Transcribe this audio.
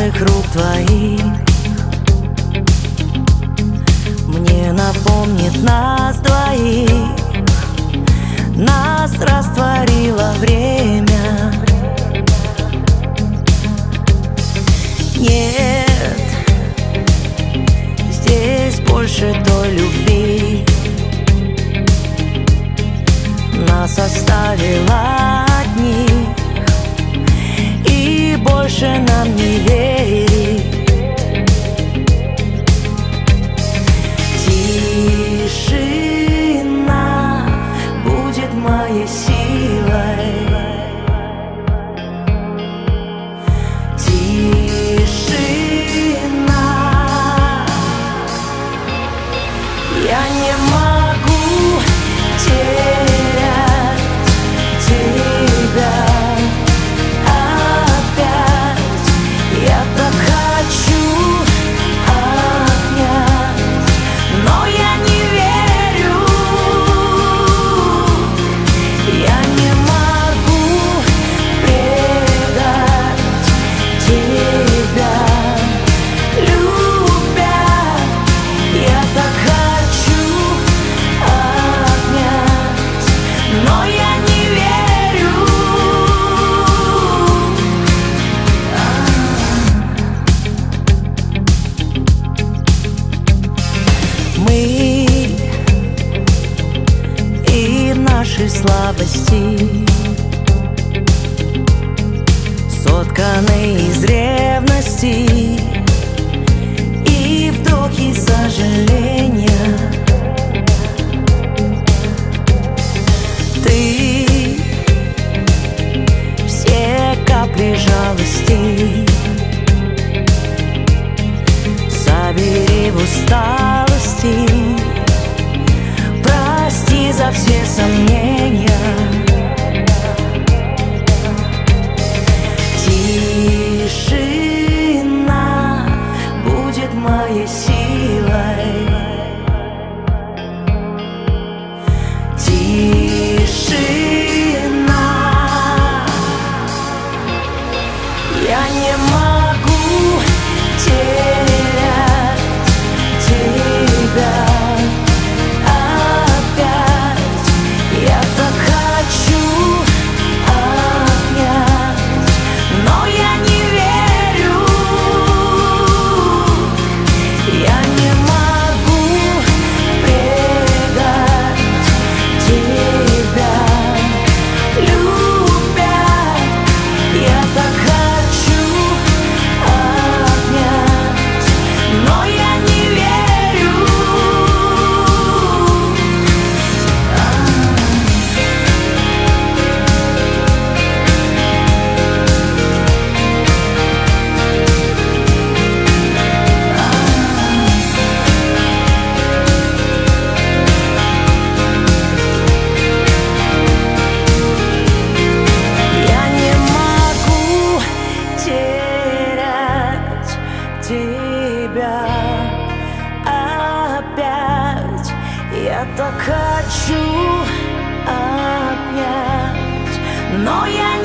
нежных рук твоих мне напомнит нас двоих. Нас растворило время. Нет здесь больше той любви. Нас оставила одних, и больше нам не верить. Тишина будет моей силой. Тишина. Я не могу терять тебя опять. Я так хочу обнять, но я не верю. Я не могу предать тебя, любя. Я так хочу обнять, но я не верю. Мы и наши слабости сотканы из ревности и вдохи сожаления. Ты все капли жалости собери в усталости. Прости за все сомнения. Тишина будет моей силой. Тишина. Я не могу терять тебя опять. Я так хочу обнять, но я не верю. Я не могу предать тебя, любя. Я так хочу обнять, но я не верю. Я не могу терять тебя опять. Я так хочу обнять, но я